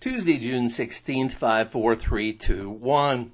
Tuesday, June 16th, 54321.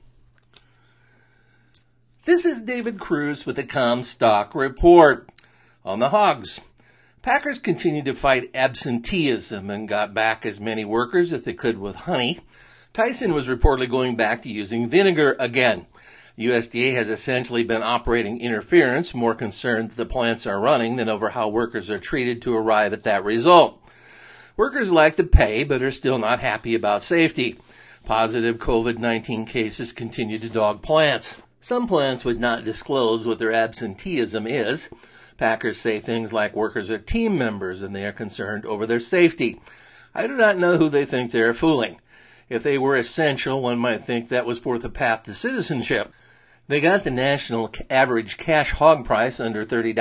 This is David Cruz with the Comstock Report. On the hogs, Packers continued to fight absenteeism and got back as many workers as they could with honey. Tyson was reportedly going back to using vinegar again. USDA has essentially been operating interference, more concerned that the plants are running than over how workers are treated to arrive at that result. Workers like the pay, but are still not happy about safety. Positive COVID-19 cases continue to dog plants. Some plants would not disclose what their absenteeism is. Packers say things like workers are team members and they are concerned over their safety. I do not know who they think they are fooling. If they were essential, one might think that was worth a path to citizenship. They got the national average cash hog price under $30,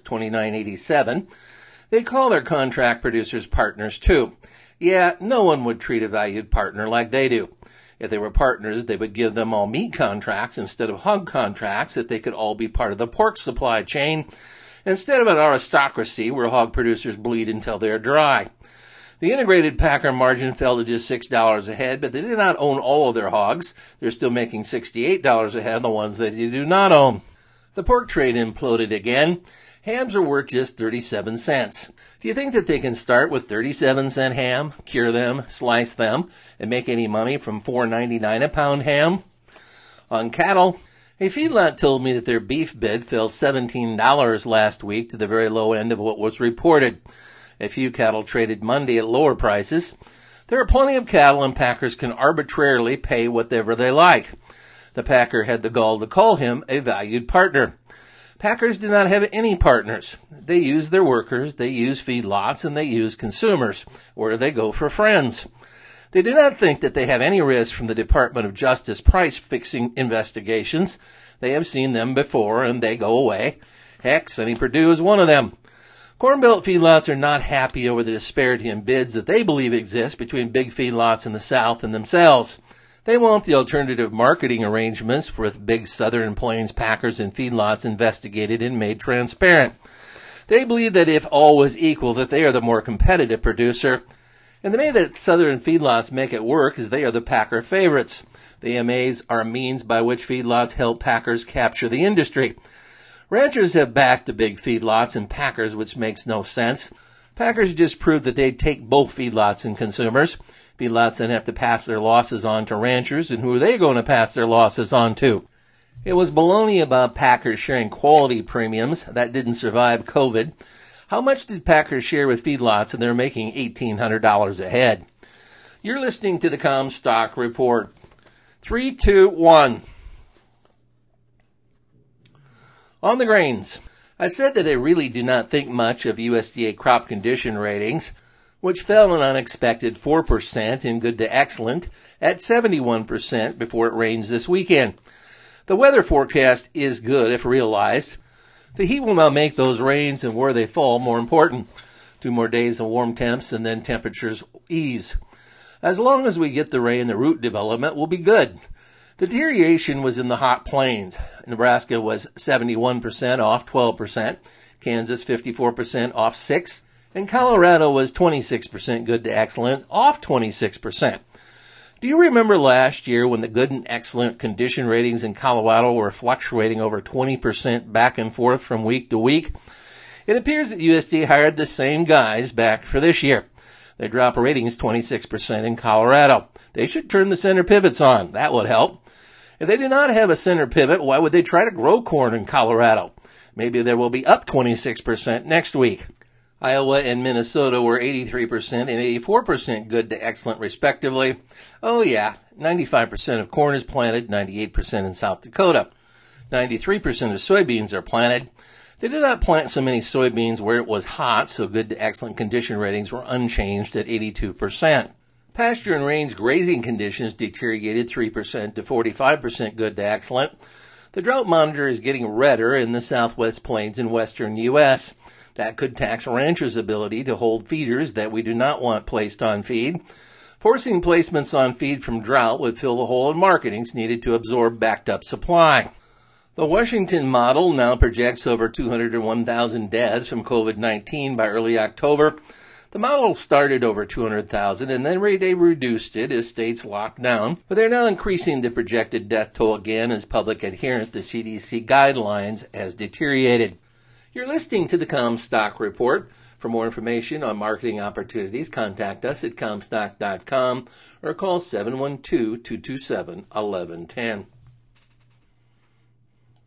$29.87. They call their contract producers partners, too. Yeah, no one would treat a valued partner like they do. If they were partners, they would give them all meat contracts instead of hog contracts, that they could all be part of the pork supply chain, instead of an aristocracy where hog producers bleed until they're dry. The integrated packer margin fell to just $6 a head, but they did not own all of their hogs. They're still making $68 a head on the ones that you do not own. The pork trade imploded again. Hams are worth just 37 cents. Do you think that they can start with 37-cent ham, cure them, slice them, and make any money from $4.99 a pound ham? On cattle, a feedlot told me that their beef bid fell $17 last week to the very low end of what was reported. A few cattle traded Monday at lower prices. There are plenty of cattle, and packers can arbitrarily pay whatever they like. The packer had the gall to call him a valued partner. Packers do not have any partners. They use their workers, they use feedlots, and they use consumers. Where do they go for friends? They do not think that they have any risk from the Department of Justice price-fixing investigations. They have seen them before, and they go away. Heck, Sonny Perdue is one of them. Corn Belt feedlots are not happy over the disparity in bids that they believe exists between big feedlots in the South and themselves. They want the alternative marketing arrangements with big Southern Plains packers and feedlots investigated and made transparent. They believe that if all was equal, that they are the more competitive producer. And the way that Southern feedlots make it work is they are the packer favorites. The AMAs are a means by which feedlots help packers capture the industry. Ranchers have backed the big feedlots and packers, which makes no sense. Packers just proved that they'd take both feedlots and consumers. Feedlots then have to pass their losses on to ranchers, and who are they going to pass their losses on to? It was baloney about packers sharing quality premiums. That didn't survive COVID. How much did packers share with feedlots, and they're making $1,800 a head? You're listening to the Comstock Report. 3, 2, 1. On the grains, I said that I really do not think much of USDA crop condition ratings, which fell an unexpected 4% in good to excellent at 71% before it rains this weekend. The weather forecast is good if realized. The heat will now make those rains and where they fall more important. 2 more days of warm temps and then temperatures ease. As long as we get the rain, the root development will be good. The deterioration was in the hot plains. Nebraska was 71% off 12%, Kansas 54% off 6%, and Colorado was 26% good to excellent off 26%. Do you remember last year when the good and excellent condition ratings in Colorado were fluctuating over 20% back and forth from week to week? It appears that USDA hired the same guys back for this year. They drop ratings 26% in Colorado. They should turn the center pivots on. That would help. If they do not have a center pivot, why would they try to grow corn in Colorado? Maybe there will be up 26% next week. Iowa and Minnesota were 83% and 84% good to excellent respectively. Oh yeah, 95% of corn is planted, 98% in South Dakota. 93% of soybeans are planted. They did not plant so many soybeans where it was hot, so good to excellent condition ratings were unchanged at 82%. Pasture and range grazing conditions deteriorated 3% to 45% good to excellent. The drought monitor is getting redder in the southwest plains and western U.S. That could tax ranchers' ability to hold feeders that we do not want placed on feed. Forcing placements on feed from drought would fill the hole in marketings needed to absorb backed-up supply. The Washington model now projects over 201,000 deaths from COVID-19 by early October. The model started over 200,000 and then they reduced it as states locked down, but they're now increasing the projected death toll again as public adherence to CDC guidelines has deteriorated. You're listening to the Comstock Report. For more information on marketing opportunities, contact us at Comstock.com or call 712-227-1110.